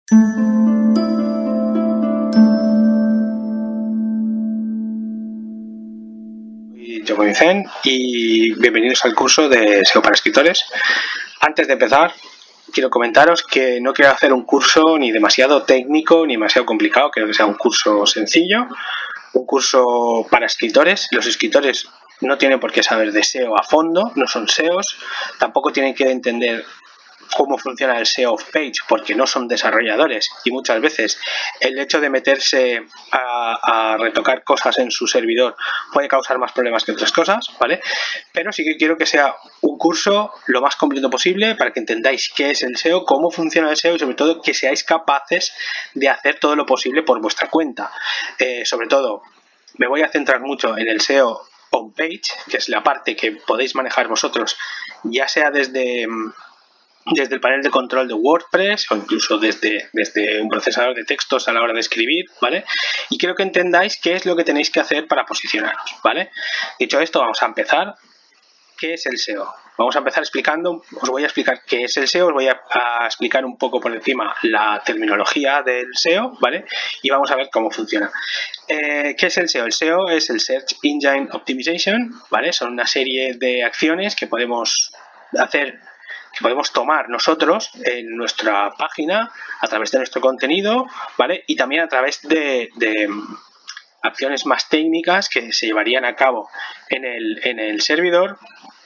Yo soy Vicen y bienvenidos al curso de SEO para escritores. Antes de empezar, quiero comentaros que no quiero hacer un curso ni demasiado técnico ni demasiado complicado. Quiero que sea un curso sencillo, un curso para escritores. Los escritores no tienen por qué saber de SEO a fondo, no son SEOs, tampoco tienen que entender cómo funciona el SEO off page porque no son desarrolladores, y muchas veces el hecho de meterse a retocar cosas en su servidor puede causar más problemas que otras cosas, ¿vale? Pero sí que quiero que sea un curso lo más completo posible para que entendáis qué es el SEO, cómo funciona el SEO y sobre todo que seáis capaces de hacer todo lo posible por vuestra cuenta. Sobre todo me voy a centrar mucho en el SEO on page, que es la parte que podéis manejar vosotros, ya sea desde el panel de control de WordPress o incluso desde un procesador de textos a la hora de escribir, ¿vale? Y quiero que entendáis qué es lo que tenéis que hacer para posicionaros, ¿vale? Dicho esto, vamos a empezar. ¿Qué es el SEO? Vamos a empezar explicando, os voy a explicar qué es el SEO, os voy a explicar un poco por encima la terminología del SEO, ¿vale? Y vamos a ver cómo funciona. ¿Qué es el SEO? El SEO es el Search Engine Optimization, ¿vale? Son una serie de acciones que podemos hacer, que podemos tomar nosotros en nuestra página a través de nuestro contenido, ¿vale? Y también a través de acciones más técnicas que se llevarían a cabo en el servidor,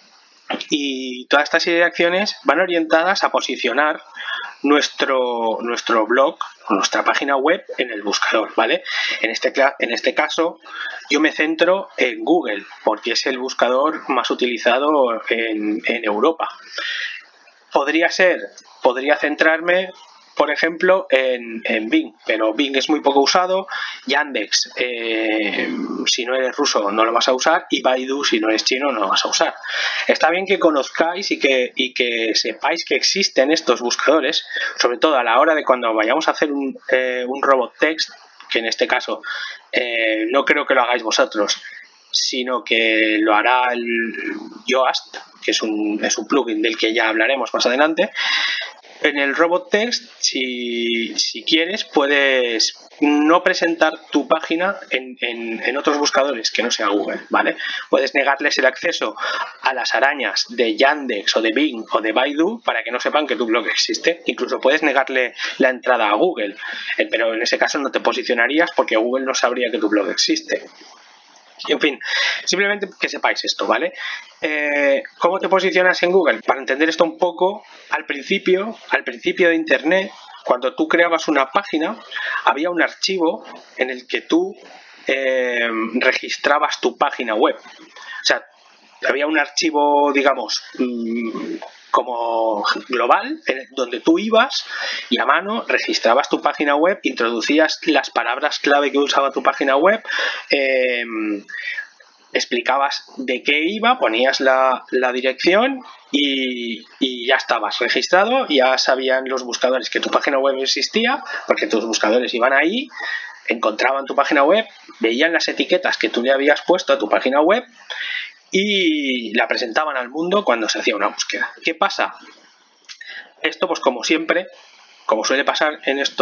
y toda esta serie de acciones van orientadas a posicionar nuestro blog, nuestra página web en el buscador, ¿vale? En este caso yo me centro en Google porque es el buscador más utilizado en Europa. Podría centrarme, por ejemplo, en Bing, pero Bing es muy poco usado. Yandex, si no eres ruso no lo vas a usar, y Baidu, si no eres chino, no lo vas a usar. Está bien que conozcáis y que sepáis que existen estos buscadores, sobre todo a la hora de cuando vayamos a hacer un robot text, que en este caso no creo que lo hagáis vosotros, sino que lo hará el Yoast, que es un plugin del que ya hablaremos más adelante. En el robot text, si quieres, puedes no presentar tu página en otros buscadores que no sea Google, ¿vale? Puedes negarles el acceso a las arañas de Yandex o de Bing o de Baidu para que no sepan que tu blog existe. Incluso puedes negarle la entrada a Google, pero en ese caso no te posicionarías porque Google no sabría que tu blog existe. En fin, simplemente que sepáis esto, ¿vale? ¿Cómo te posicionas en Google? Para entender esto un poco, al principio de Internet, cuando tú creabas una página, había un archivo en el que tú registrabas tu página web. O sea, había un archivo, digamos, como global, donde tú ibas y a mano registrabas tu página web, introducías las palabras clave que usaba tu página web, explicabas de qué iba, ponías la dirección y ya estabas registrado. Ya sabían los buscadores que tu página web existía porque tus buscadores iban ahí, encontraban tu página web, veían las etiquetas que tú le habías puesto a tu página web y la presentaban al mundo cuando se hacía una búsqueda. ¿Qué pasa? Esto, pues como siempre, como suele pasar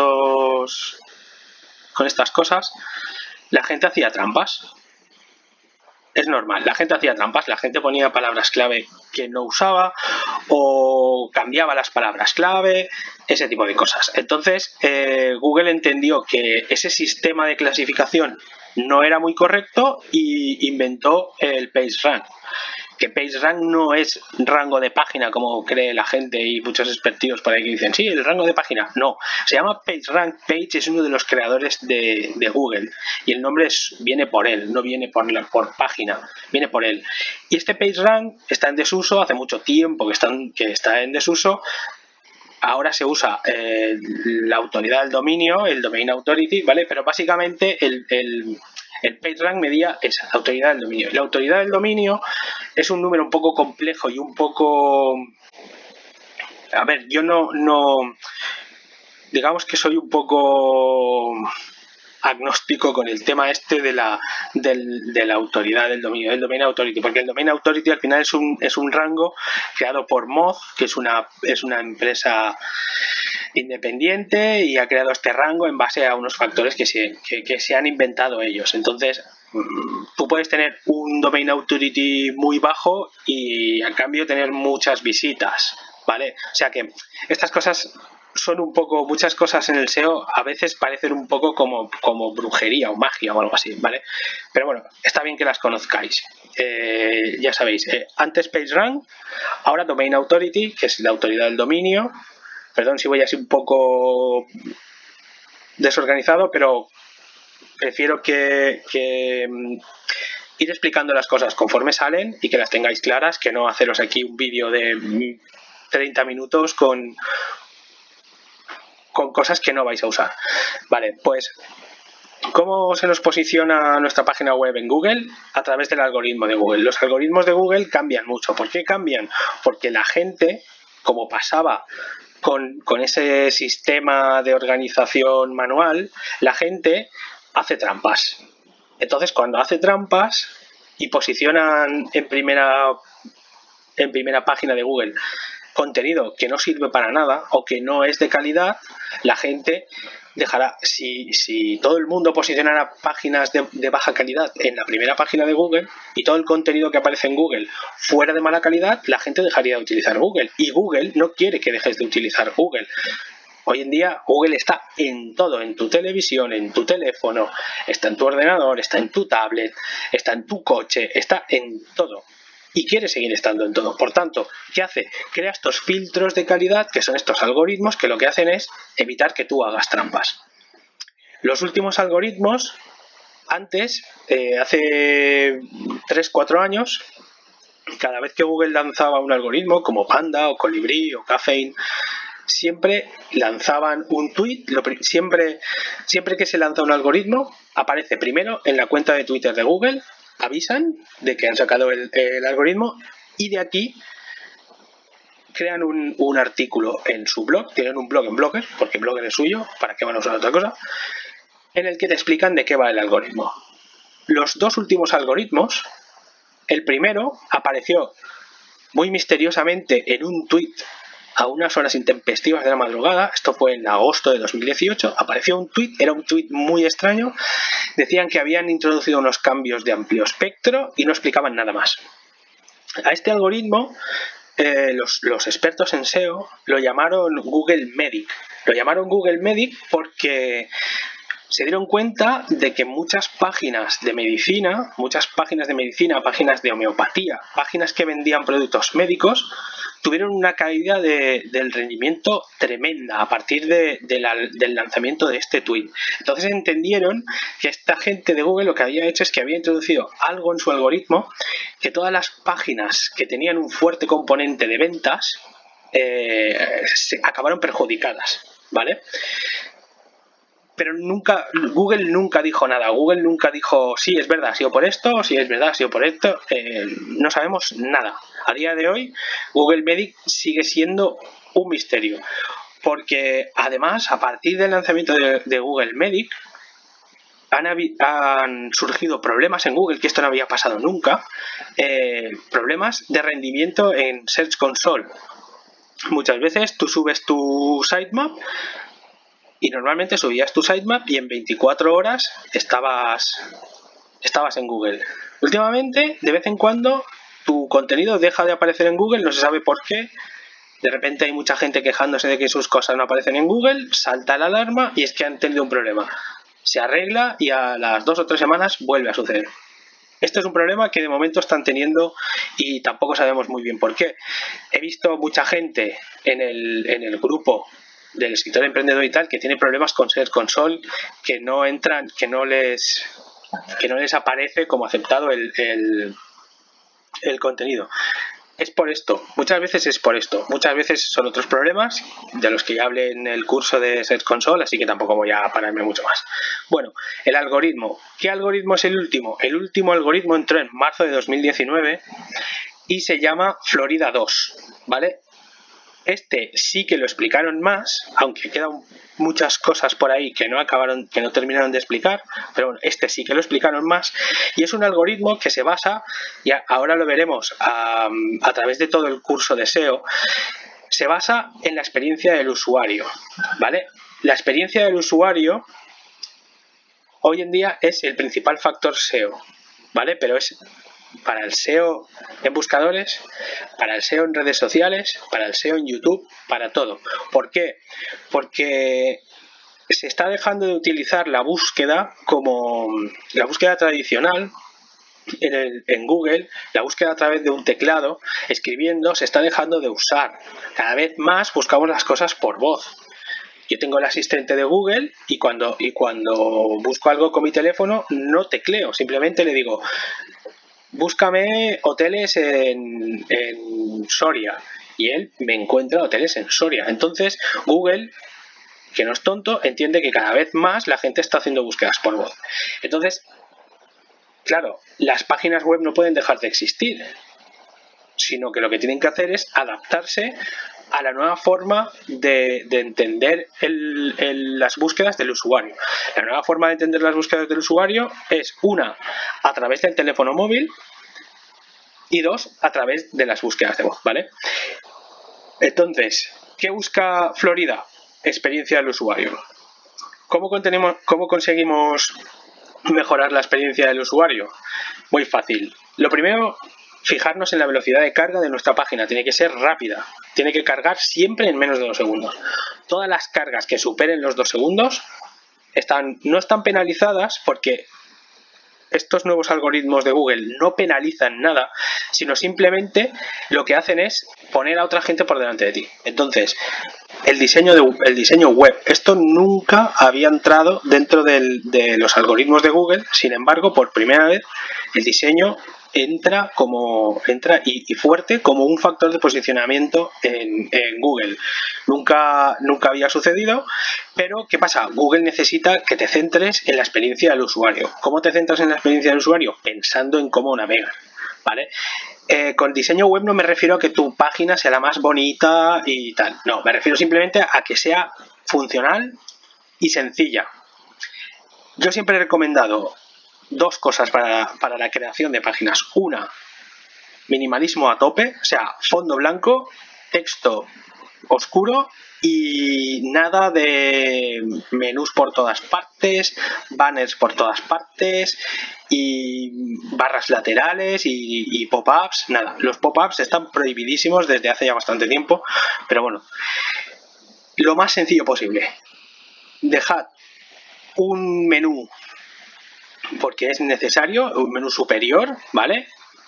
con estas cosas, la gente hacía trampas. Es normal, la gente hacía trampas, la gente ponía palabras clave que no usaba o cambiaba las palabras clave, ese tipo de cosas. Entonces, Google entendió que ese sistema de clasificación no era muy correcto y inventó el PageRank. Que PageRank no es rango de página como cree la gente y muchos expertos por ahí que dicen, sí, el rango de página. No, se llama PageRank. Page es uno de los creadores de Google y el nombre viene por él, no viene por página, viene por él. Y este PageRank está en desuso, hace mucho tiempo que está en desuso. Ahora se usa la autoridad del dominio, el Domain Authority, ¿vale? Pero básicamente el PageRank medía esa autoridad del dominio. La autoridad del dominio es un número un poco complejo y un poco... A ver, yo no... Digamos que soy un poco agnóstico con el tema este de la autoridad del dominio, del Domain Authority, porque el Domain Authority al final es un rango creado por Moz, que es una empresa independiente y ha creado este rango en base a unos factores que se han inventado ellos. Entonces, tú puedes tener un domain authority muy bajo y a cambio tener muchas visitas, ¿vale? O sea que estas cosas son un poco, muchas cosas en el SEO a veces parecen un poco como brujería o magia o algo así, ¿vale? Pero bueno, está bien que las conozcáis. Ya sabéis, antes PageRank, ahora Domain Authority, que es la autoridad del dominio. Perdón si voy así un poco desorganizado, pero prefiero que ir explicando las cosas conforme salen y que las tengáis claras, que no haceros aquí un vídeo de 30 minutos con cosas que no vais a usar. Vale, pues ¿cómo se nos posiciona nuestra página web en Google? A través del algoritmo de Google. Los algoritmos de Google cambian mucho. ¿Por qué cambian? Porque la gente, como pasaba con ese sistema de organización manual, la gente hace trampas. Entonces, cuando hace trampas y posicionan en primera página de Google contenido que no sirve para nada o que no es de calidad, la gente dejará, si todo el mundo posicionara páginas de baja calidad en la primera página de Google y todo el contenido que aparece en Google fuera de mala calidad, la gente dejaría de utilizar Google, y Google no quiere que dejes de utilizar Google. Hoy en día Google está en todo, en tu televisión, en tu teléfono, está en tu ordenador, está en tu tablet, está en tu coche, está en todo. Y quiere seguir estando en todo. Por tanto, ¿qué hace? Crea estos filtros de calidad, que son estos algoritmos, que lo que hacen es evitar que tú hagas trampas. Los últimos algoritmos, antes, hace 3-4 años, cada vez que Google lanzaba un algoritmo, como Panda o Colibrí o Caffeine, siempre lanzaban un tweet. Siempre que se lanza un algoritmo, aparece primero en la cuenta de Twitter de Google, avisan de que han sacado el algoritmo, y de aquí crean un artículo en su blog. Tienen un blog en Blogger, porque Blogger es suyo, ¿para qué van a usar otra cosa?, en el que te explican de qué va el algoritmo. Los dos últimos algoritmos, el primero apareció muy misteriosamente en un tweet a unas horas intempestivas de la madrugada. Esto fue en agosto de 2018. Apareció un tweet, era un tweet muy extraño. Decían que habían introducido unos cambios de amplio espectro y no explicaban nada más. A este algoritmo, los expertos en SEO lo llamaron Google Medic. Lo llamaron Google Medic porque se dieron cuenta de que muchas páginas de medicina, páginas de homeopatía, páginas que vendían productos médicos, tuvieron una caída del rendimiento tremenda a partir del lanzamiento de este tweet. Entonces entendieron que esta gente de Google lo que había hecho es que había introducido algo en su algoritmo, que todas las páginas que tenían un fuerte componente de ventas se acabaron perjudicadas, ¿vale? Pero Google nunca dijo nada. Google nunca dijo, sí, es verdad, ha sido por esto, sí, es verdad, ha sido por esto. No sabemos nada. A día de hoy, Google Medic sigue siendo un misterio. Porque además, a partir del lanzamiento de Google Medic, han surgido problemas en Google, que esto no había pasado nunca. Problemas de rendimiento en Search Console. Muchas veces tú subes tu sitemap, y normalmente subías tu sitemap y en 24 horas estabas en Google. Últimamente, de vez en cuando, tu contenido deja de aparecer en Google, no se sabe por qué. De repente hay mucha gente quejándose de que sus cosas no aparecen en Google, salta la alarma y es que han tenido un problema. Se arregla y a las 2 o 3 semanas vuelve a suceder. Este es un problema que de momento están teniendo y tampoco sabemos muy bien por qué. He visto mucha gente en el grupo del escritor emprendedor y tal, que tiene problemas con Search Console, que no entran, que no les aparece como aceptado el contenido. Es por esto, muchas veces es por esto, muchas veces son otros problemas de los que ya hablé en el curso de Search Console, así que tampoco voy a pararme mucho más. Bueno, el algoritmo. ¿Qué algoritmo es el último? El último algoritmo entró en marzo de 2019 y se llama Florida 2, ¿vale? Este sí que lo explicaron más, aunque quedan muchas cosas por ahí que no terminaron de explicar, pero bueno, este sí que lo explicaron más, y es un algoritmo que se basa, y ahora lo veremos a través de todo el curso de SEO, se basa en la experiencia del usuario, ¿vale? La experiencia del usuario hoy en día es el principal factor SEO, ¿vale? Pero es para el SEO en buscadores, para el SEO en redes sociales, para el SEO en YouTube, para todo. ¿Por qué? Porque se está dejando de utilizar la búsqueda como la búsqueda tradicional en Google, la búsqueda a través de un teclado, escribiendo, se está dejando de usar. Cada vez más buscamos las cosas por voz. Yo tengo el asistente de Google y cuando busco algo con mi teléfono no tecleo, simplemente le digo búscame hoteles en Soria y él me encuentra hoteles en Soria. Entonces Google, que no es tonto, entiende que cada vez más la gente está haciendo búsquedas por voz. Entonces, claro, las páginas web no pueden dejar de existir, sino que lo que tienen que hacer es adaptarse a la nueva forma de entender las búsquedas del usuario. La nueva forma de entender las búsquedas del usuario es, una, a través del teléfono móvil y dos, a través de las búsquedas de voz, ¿vale? Entonces, ¿qué busca Florida? Experiencia del usuario. ¿Cómo conseguimos mejorar la experiencia del usuario? Muy fácil. Lo primero, fijarnos en la velocidad de carga de nuestra página. Tiene que ser rápida. Tiene que cargar siempre en menos de 2 segundos. Todas las cargas que superen los 2 segundos no están penalizadas porque estos nuevos algoritmos de Google no penalizan nada, sino simplemente lo que hacen es poner a otra gente por delante de ti. Entonces, el diseño web, esto nunca había entrado dentro de los algoritmos de Google. Sin embargo, por primera vez el diseño entra y fuerte como un factor de posicionamiento en Google. Nunca había sucedido, pero ¿qué pasa? Google necesita que te centres en la experiencia del usuario. ¿Cómo te centras en la experiencia del usuario? Pensando en cómo navegar, ¿vale? Con diseño web no me refiero a que tu página sea la más bonita y tal. No, me refiero simplemente a que sea funcional y sencilla. Yo siempre he recomendado 2 cosas para la creación de páginas. Una, minimalismo a tope, o sea, fondo blanco, texto oscuro y nada de menús por todas partes, banners por todas partes y barras laterales y pop-ups, nada. Los pop-ups están prohibidísimos desde hace ya bastante tiempo, pero bueno, lo más sencillo posible. Dejad un menú porque es necesario, un menú superior, ¿vale?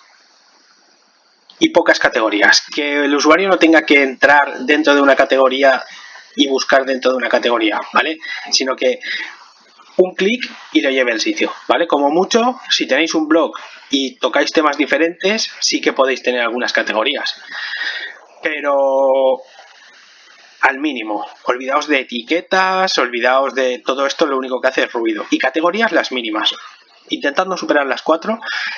Y pocas categorías. Que el usuario no tenga que entrar dentro de una categoría y buscar dentro de una categoría, ¿vale? Sino que un clic y lo lleve al sitio, ¿vale? Como mucho, si tenéis un blog y tocáis temas diferentes, sí que podéis tener algunas categorías. Pero al mínimo, olvidaos de etiquetas, olvidaos de todo esto, lo único que hace es ruido. Y categorías las mínimas. Intentad no superar las 4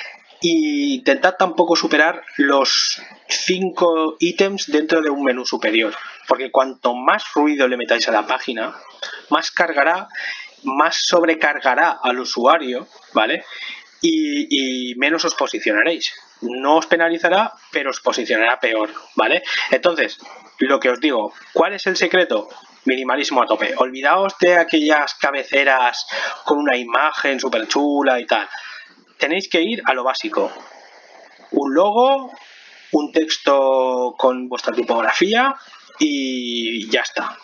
y intentad tampoco superar los 5 ítems dentro de un menú superior, porque cuanto más ruido le metáis a la página, más cargará, más sobrecargará al usuario, ¿vale? Y menos os posicionaréis. No os penalizará, pero os posicionará peor, ¿vale? Entonces, lo que os digo, ¿cuál es el secreto? Minimalismo a tope. Olvidaos de aquellas cabeceras con una imagen súper chula y tal. Tenéis que ir a lo básico. Un logo, un texto con vuestra tipografía y ya está.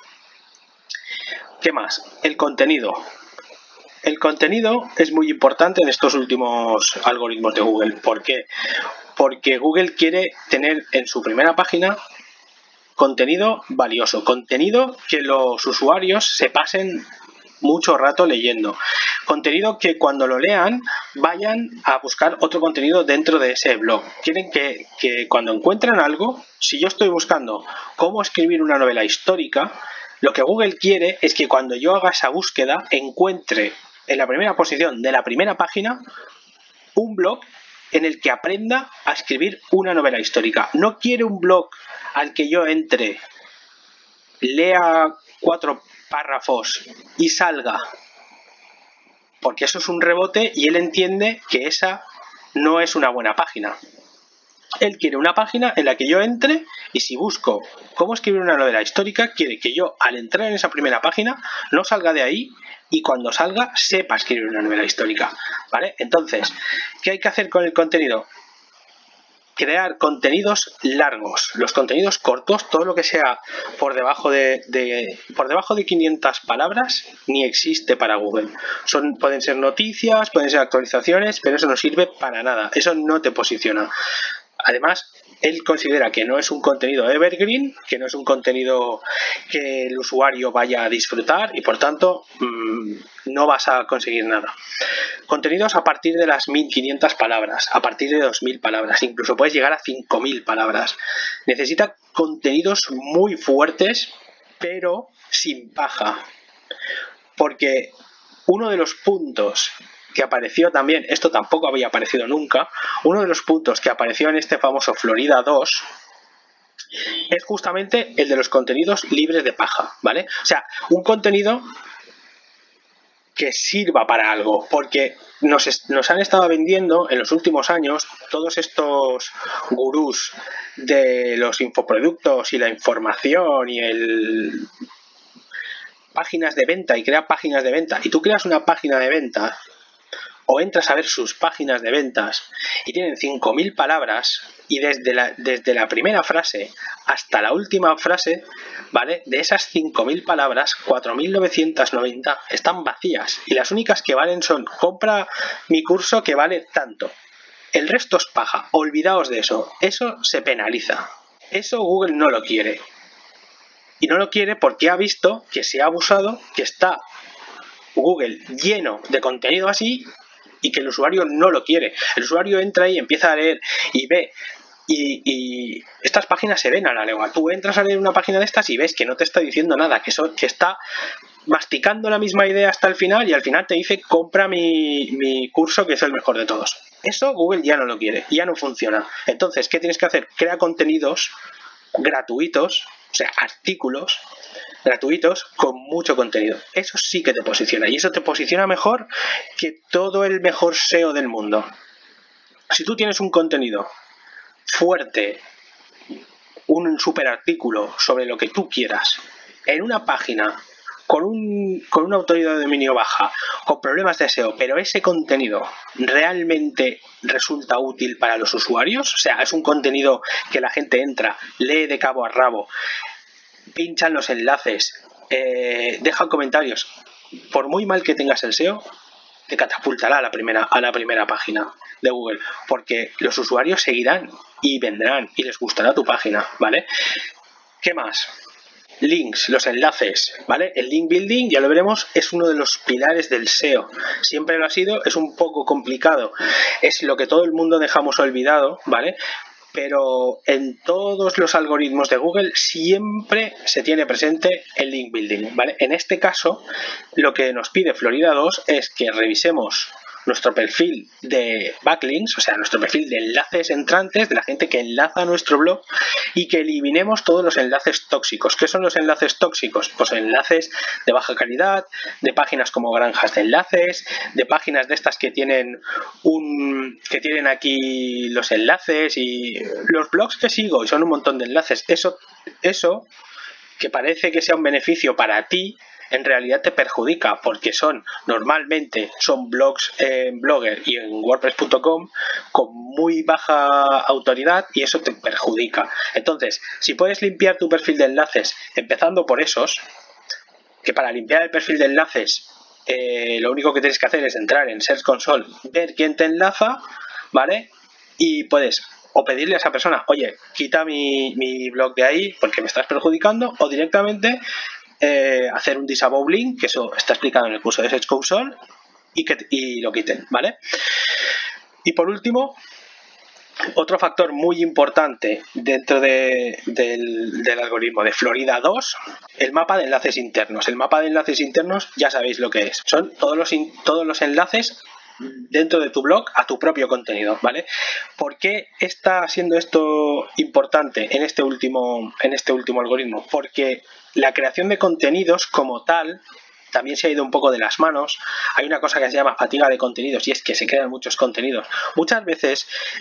¿Qué más? El contenido. El contenido es muy importante en estos últimos algoritmos de Google. ¿Por qué? Porque Google quiere tener en su primera página contenido valioso, contenido que los usuarios se pasen mucho rato leyendo, contenido que cuando lo lean vayan a buscar otro contenido dentro de ese blog. Quieren que cuando encuentran algo, si yo estoy buscando cómo escribir una novela histórica, lo que Google quiere es que cuando yo haga esa búsqueda encuentre en la primera posición de la primera página un blog en el que aprenda a escribir una novela histórica. No quiere un blog al que yo entre, lea 4 párrafos y salga, porque eso es un rebote y él entiende que esa no es una buena página. Él quiere una página en la que yo entre y si busco cómo escribir una novela histórica, quiere que yo al entrar en esa primera página no salga de ahí y cuando salga sepa escribir una novela histórica, ¿vale? Entonces, ¿qué hay que hacer con el contenido? Crear contenidos largos, los contenidos cortos, todo lo que sea por debajo de 500 palabras ni existe para Google. Pueden ser noticias, pueden ser actualizaciones, pero eso no sirve para nada, eso no te posiciona. Además, él considera que no es un contenido evergreen, que no es un contenido que el usuario vaya a disfrutar y por tanto no vas a conseguir nada. Contenidos a partir de las 1500 palabras, a partir de 2000 palabras, incluso puedes llegar a 5000 palabras. Necesita contenidos muy fuertes, pero sin paja. Porque uno de los puntos que apareció también, esto tampoco había aparecido nunca, uno de los puntos que apareció en este famoso Florida 2 es justamente el de los contenidos libres de paja, ¿vale? O sea, un contenido que sirva para algo, porque nos han estado vendiendo en los últimos años todos estos gurús de los infoproductos y la información y páginas de venta y crea páginas de venta y tú creas una página de venta o entras a ver sus páginas de ventas y tienen 5000 palabras y desde la primera frase hasta la última frase, ¿vale? De esas 5000 palabras, 4990 están vacías y las únicas que valen son compra mi curso que vale tanto. El resto es paja, olvidaos de eso, eso se penaliza, eso Google no lo quiere. Y no lo quiere porque ha visto que se ha abusado, que está Google lleno de contenido así y que el usuario no lo quiere. El usuario entra y empieza a leer y ve y estas páginas se ven a la legua. Tú entras a leer una página de estas y ves que no te está diciendo nada, que está masticando la misma idea hasta el final y al final te dice compra mi curso que es el mejor de todos. Eso Google ya no lo quiere, ya no funciona. Entonces, ¿qué tienes que hacer? Crea contenidos gratuitos, o sea, artículos gratuitos con mucho contenido. Eso sí que te posiciona y eso te posiciona mejor que todo el mejor SEO del mundo. Si tú tienes un contenido fuerte, un super artículo sobre lo que tú quieras en una página con una autoridad de dominio baja, con problemas de SEO, pero ese contenido realmente resulta útil para los usuarios, o sea, es un contenido que la gente entra, lee de cabo a rabo, pinchan los enlaces, dejan comentarios, por muy mal que tengas el SEO, te catapultará a la primera página de Google, porque los usuarios seguirán y vendrán y les gustará tu página, ¿vale? ¿Qué más? Links, los enlaces, ¿vale? El link building, ya lo veremos, es uno de los pilares del SEO. Siempre lo ha sido, es un poco complicado, es lo que todo el mundo dejamos olvidado, ¿vale? Pero en todos los algoritmos de Google siempre se tiene presente el link building, ¿vale? En este caso, lo que nos pide Florida 2 es que revisemos nuestro perfil de backlinks, o sea, nuestro perfil de enlaces entrantes, de la gente que enlaza a nuestro blog y que eliminemos todos los enlaces tóxicos. ¿Qué son los enlaces tóxicos? Pues enlaces de baja calidad, de páginas como granjas de enlaces, de páginas de estas que tienen aquí los enlaces y los blogs que sigo y son un montón de enlaces. Eso que parece que sea un beneficio para ti, en realidad te perjudica porque normalmente son blogs en Blogger y en WordPress.com con muy baja autoridad y eso te perjudica. Entonces, si puedes limpiar tu perfil de enlaces empezando por esos, que para limpiar el perfil de enlaces lo único que tienes que hacer es entrar en Search Console, ver quién te enlaza, ¿vale? Y puedes o pedirle a esa persona, oye, quita mi blog de ahí porque me estás perjudicando, o directamente hacer un disavow link, que eso está explicado en el curso de Search Console, y lo quiten, ¿vale? Y por último, otro factor muy importante dentro del algoritmo de Florida 2, el mapa de enlaces internos. El mapa de enlaces internos ya sabéis lo que es. Son todos los enlaces dentro de tu blog a tu propio contenido, ¿vale? ¿Por qué está siendo esto importante en este último algoritmo? Porque la creación de contenidos como tal también se ha ido un poco de las manos. Hay una cosa que se llama fatiga de contenidos y es que se crean muchos contenidos. Muchas veces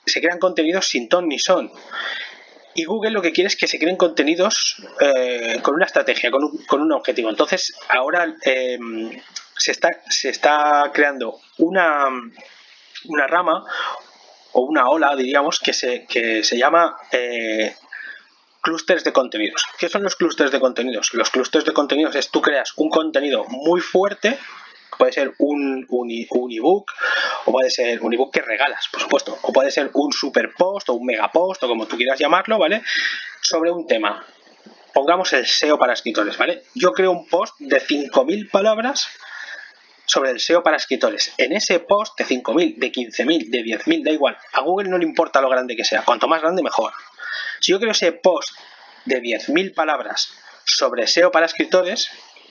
se crean contenidos sin ton ni son. Y Google lo que quiere es que se creen contenidos con una estrategia, con un objetivo. Entonces, ahora se está creando una rama o una ola, diríamos, que se llama clústeres de contenidos. ¿Qué son los clústeres de contenidos? Los clústeres de contenidos es tú creas un contenido muy fuerte. Puede ser un ebook, o puede ser un ebook que regalas, por supuesto, o puede ser un super post o un mega post, o como tú quieras llamarlo, ¿vale? Sobre un tema. Pongamos el SEO para escritores, ¿vale? Yo creo un post de 5.000 palabras sobre el SEO para escritores. En ese post de 5.000, de 15.000, de 10.000, da igual. A Google no le importa lo grande que sea. Cuanto más grande, mejor. Si yo creo ese post de 10.000 palabras sobre SEO para escritores,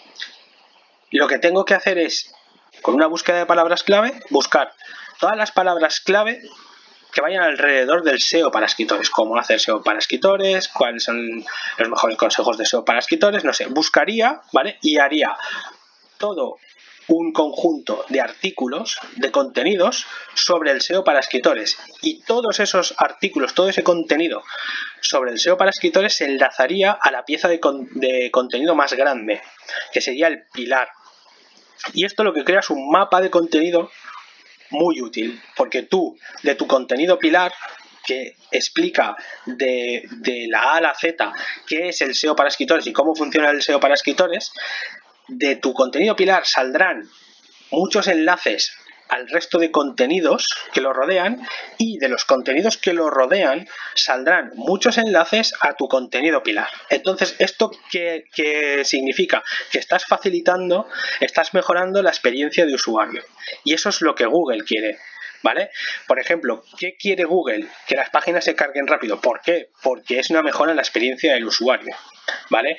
lo que tengo que hacer es, con una búsqueda de palabras clave, buscar todas las palabras clave que vayan alrededor del SEO para escritores. Cómo hacer SEO para escritores, cuáles son los mejores consejos de SEO para escritores, no sé. Buscaría, ¿vale? Y haría todo un conjunto de artículos, de contenidos sobre el SEO para escritores. Y todos esos artículos, todo ese contenido sobre el SEO para escritores se enlazaría a la pieza de contenido más grande, que sería el pilar. Y esto lo que crea es un mapa de contenido muy útil, porque tú, de tu contenido pilar, que explica de la A a la Z qué es el SEO para escritores y cómo funciona el SEO para escritores, de tu contenido pilar saldrán muchos enlaces al resto de contenidos que lo rodean, y de los contenidos que lo rodean saldrán muchos enlaces a tu contenido pilar. Entonces, ¿esto qué significa? Que estás facilitando, estás mejorando la experiencia de usuario. Y eso es lo que Google quiere, ¿vale? Por ejemplo, ¿qué quiere Google? Que las páginas se carguen rápido. ¿Por qué? Porque es una mejora en la experiencia del usuario, ¿vale?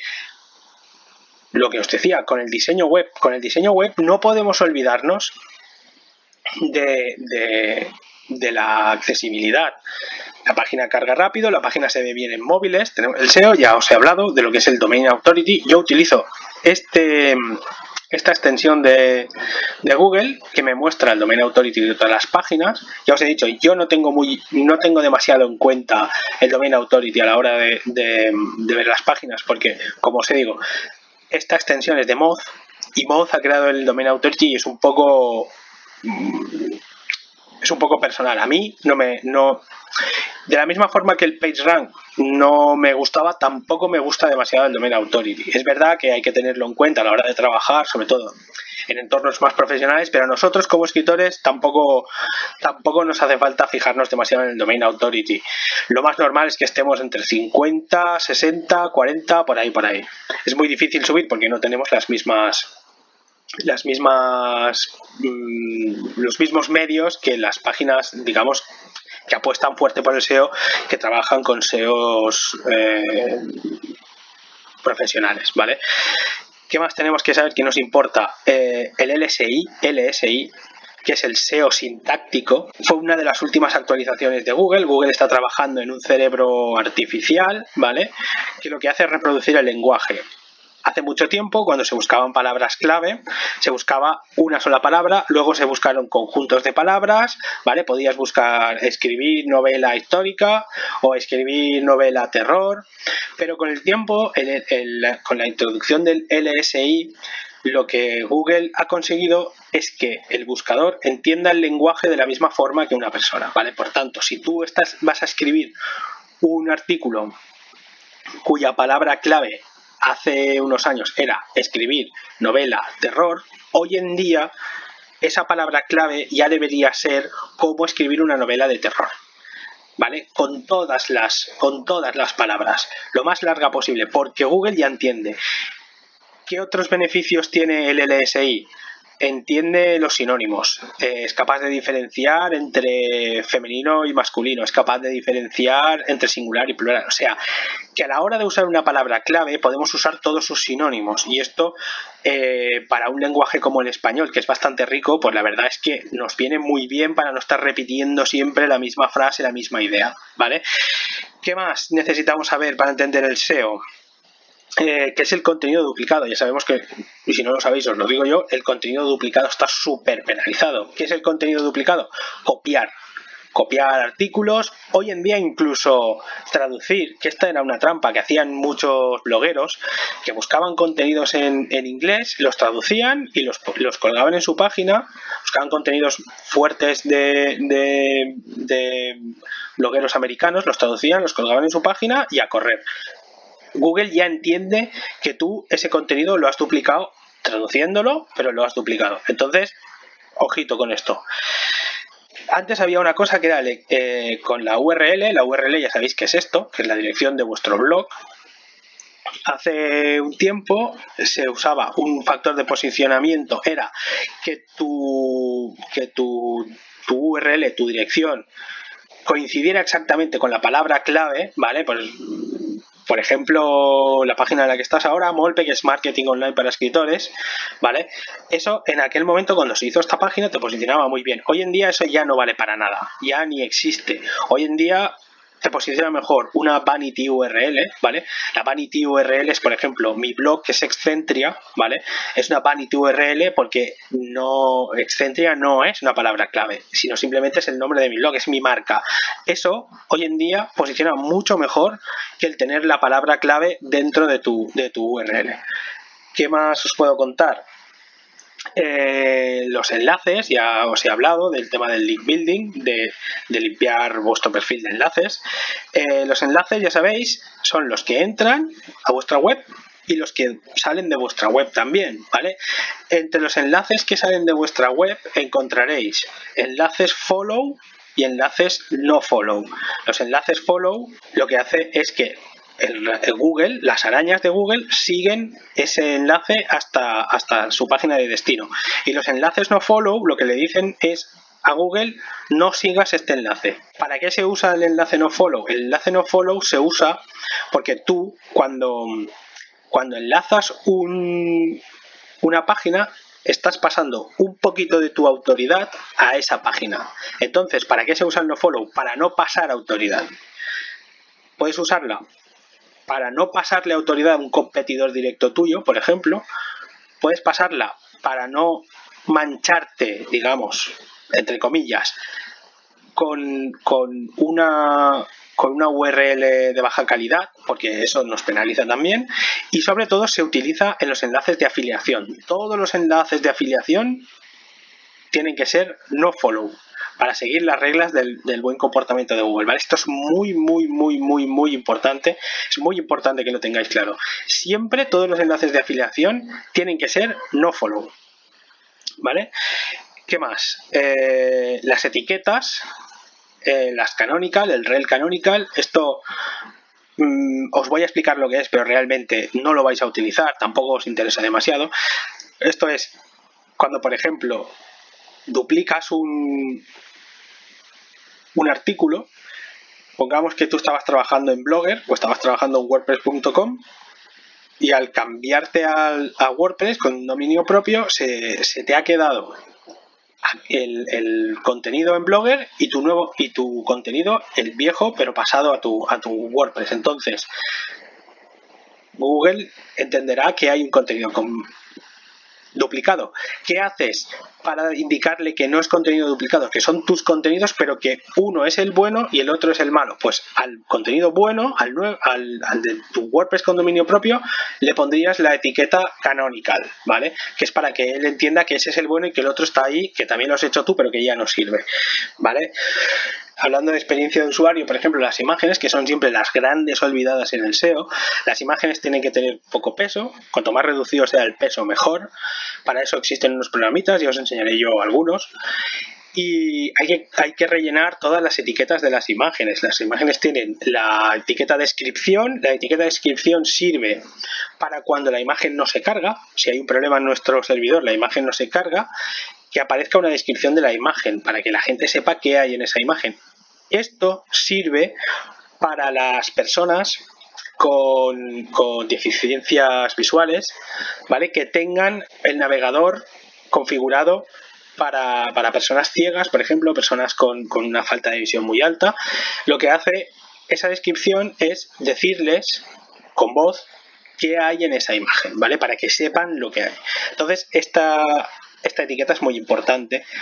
Lo que os decía, con el diseño web no podemos olvidarnos de la accesibilidad. La página carga rápido, la página se ve bien en móviles. Tenemos el SEO, ya os he hablado de lo que es el Domain Authority. Yo utilizo esta extensión de Google que me muestra el Domain Authority de todas las páginas. Ya os he dicho, yo no tengo demasiado en cuenta el Domain Authority a la hora de ver las páginas, porque, como os digo, esta extensión es de Moz, y Moz ha creado el Domain Authority y es un poco personal. A mí no de la misma forma que el PageRank no me gustaba, tampoco me gusta demasiado el Domain Authority. Es verdad que hay que tenerlo en cuenta a la hora de trabajar, sobre todo en entornos más profesionales, pero a nosotros como escritores tampoco nos hace falta fijarnos demasiado en el Domain Authority. Lo más normal es que estemos entre 50, 60, 40, por ahí. Es muy difícil subir porque no tenemos los mismos medios que las páginas, digamos, que apuestan fuerte por el SEO, que trabajan con SEOs profesionales, ¿vale? ¿Qué más tenemos que saber que nos importa? El LSI, que es el SEO sintáctico, fue una de las últimas actualizaciones de Google. Google está trabajando en un cerebro artificial, ¿vale?, que lo que hace es reproducir el lenguaje. Hace mucho tiempo, cuando se buscaban palabras clave, se buscaba una sola palabra, luego se buscaron conjuntos de palabras, ¿vale? Podías escribir novela histórica o escribir novela terror, pero con el tiempo, con la introducción del LSI, lo que Google ha conseguido es que el buscador entienda el lenguaje de la misma forma que una persona, ¿vale? Por tanto, si tú vas a escribir un artículo cuya palabra clave hace unos años era escribir novela terror, hoy en día esa palabra clave ya debería ser cómo escribir una novela de terror, ¿vale? Con todas las palabras, lo más larga posible, porque Google ya entiende. ¿Qué otros beneficios tiene el LSI? Entiende los sinónimos, es capaz de diferenciar entre femenino y masculino, es capaz de diferenciar entre singular y plural. O sea, que a la hora de usar una palabra clave podemos usar todos sus sinónimos, y esto para un lenguaje como el español, que es bastante rico, pues la verdad es que nos viene muy bien para no estar repitiendo siempre la misma frase, la misma idea, ¿vale? ¿Qué más necesitamos saber para entender el SEO? ¿Qué es el contenido duplicado? Ya sabemos que, y si no lo sabéis os lo digo yo, el contenido duplicado está súper penalizado. ¿Qué es el contenido duplicado? Copiar. copiar artículos, hoy en día incluso traducir, que esta era una trampa que hacían muchos blogueros, que buscaban contenidos en inglés, los traducían y los colgaban en su página, buscaban contenidos fuertes de blogueros americanos, los traducían, los colgaban en su página y a correr. Google ya entiende que tú ese contenido lo has duplicado traduciéndolo, pero lo has duplicado. Entonces, ojito con esto. Antes había una cosa que era con la URL ya sabéis que es esto, que es la dirección de vuestro blog. Hace un tiempo se usaba un factor de posicionamiento, era que tu URL, tu dirección, coincidiera exactamente con la palabra clave, ¿vale? Pues, por ejemplo, la página en la que estás ahora, Molpe, que es marketing online para escritores, ¿vale? Eso en aquel momento, cuando se hizo esta página, te posicionaba muy bien. Hoy en día eso ya no vale para nada, ya ni existe. Hoy en día te posiciona mejor una vanity URL, ¿vale? La vanity URL es, por ejemplo, mi blog, que es Excentria, ¿vale? Es una vanity URL porque Excentria no es una palabra clave, sino simplemente es el nombre de mi blog, es mi marca. Eso hoy en día posiciona mucho mejor que el tener la palabra clave dentro de tu URL. ¿Qué más os puedo contar? Los enlaces, ya os he hablado del tema del link building, de limpiar vuestro perfil de enlaces. Los enlaces, ya sabéis, son los que entran a vuestra web y los que salen de vuestra web también, ¿vale? Entre los enlaces que salen de vuestra web encontraréis enlaces follow y enlaces no follow. Los enlaces follow lo que hace es que el Google, las arañas de Google siguen ese enlace hasta su página de destino. Y los enlaces no follow lo que le dicen es a Google: no sigas este enlace. ¿Para qué se usa el enlace no follow? El enlace no follow se usa porque tú, cuando enlazas una página, estás pasando un poquito de tu autoridad a esa página. Entonces, ¿para qué se usa el no follow? Para no pasar autoridad. Puedes usarla para no pasarle autoridad a un competidor directo tuyo, por ejemplo. Puedes pasarla para no mancharte, digamos, entre comillas, con una URL de baja calidad, porque eso nos penaliza también. Y sobre todo se utiliza en los enlaces de afiliación. Todos los enlaces de afiliación tienen que ser no follow, para seguir las reglas del buen comportamiento de Google, ¿vale? Esto es muy importante. Es muy importante que lo tengáis claro. Siempre todos los enlaces de afiliación tienen que ser no follow, ¿vale? ¿Qué más? Las etiquetas, las canonical, el rel canonical. Esto os voy a explicar lo que es, pero realmente no lo vais a utilizar, tampoco os interesa demasiado. Esto es cuando, por ejemplo, duplicas un artículo. Pongamos que tú estabas trabajando en Blogger o estabas trabajando en WordPress.com y al cambiarte a WordPress con un dominio propio se te ha quedado el contenido en Blogger y tu contenido, el viejo, pero pasado a tu WordPress. Entonces Google entenderá que hay un contenido duplicado. ¿Qué haces para indicarle que no es contenido duplicado? Que son tus contenidos, pero que uno es el bueno y el otro es el malo. Pues al contenido bueno, al de tu WordPress con dominio propio, le pondrías la etiqueta canonical, ¿vale? Que es para que él entienda que ese es el bueno y que el otro está ahí, que también lo has hecho tú, pero que ya no sirve, ¿vale? Hablando de experiencia de usuario, por ejemplo, las imágenes, que son siempre las grandes olvidadas en el SEO, las imágenes tienen que tener poco peso. Cuanto más reducido sea el peso, mejor. Para eso existen unos programitas, ya os enseñaré yo algunos. Y hay que rellenar todas las etiquetas de las imágenes. Las imágenes tienen la etiqueta descripción. La etiqueta descripción sirve para cuando la imagen no se carga. Si hay un problema en nuestro servidor, la imagen no se carga, que aparezca una descripción de la imagen para que la gente sepa qué hay en esa imagen. Esto sirve para las personas con deficiencias visuales, ¿vale? Que tengan el navegador configurado para personas ciegas, por ejemplo, personas con una falta de visión muy alta. Lo que hace esa descripción es decirles con voz qué hay en esa imagen, ¿vale? Para que sepan lo que hay. Entonces, esta etiqueta es muy importante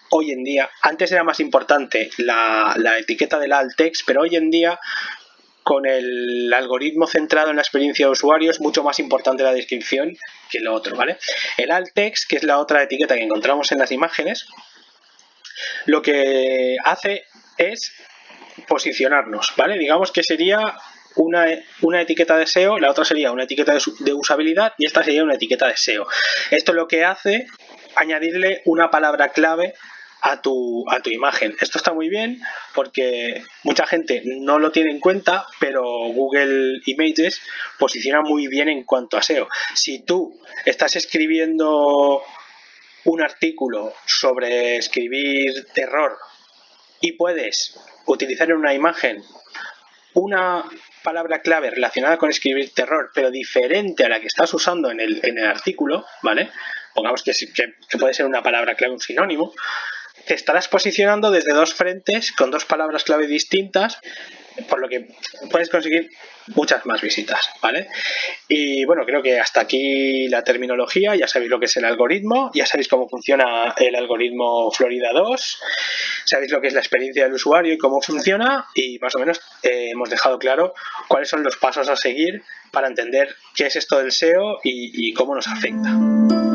hoy en día, antes era más importante la etiqueta del alt text, pero hoy en día con el algoritmo centrado en la experiencia de usuario es mucho más importante la descripción que lo otro, ¿vale? El alt text, que es la otra etiqueta que encontramos en las imágenes, lo que hace es posicionarnos, ¿vale? Digamos que sería una etiqueta de SEO, la otra sería una etiqueta de usabilidad y esta sería una etiqueta de SEO. Esto lo que hace añadirle una palabra clave a tu imagen. Esto está muy bien porque mucha gente no lo tiene en cuenta, pero Google Images posiciona muy bien en cuanto a SEO. Si tú estás escribiendo un artículo sobre escribir terror y puedes utilizar en una imagen una palabra clave relacionada con escribir terror, pero diferente a la que estás usando en el artículo, ¿vale? Pongamos que puede ser una palabra clave, un sinónimo, te estarás posicionando desde dos frentes con dos palabras clave distintas, por lo que puedes conseguir muchas más visitas, ¿vale? Y bueno, creo que hasta aquí la terminología. Ya sabéis lo que es el algoritmo, ya sabéis cómo funciona el algoritmo Florida 2, sabéis lo que es la experiencia del usuario y cómo funciona, y más o menos hemos dejado claro cuáles son los pasos a seguir para entender qué es esto del SEO y cómo nos afecta.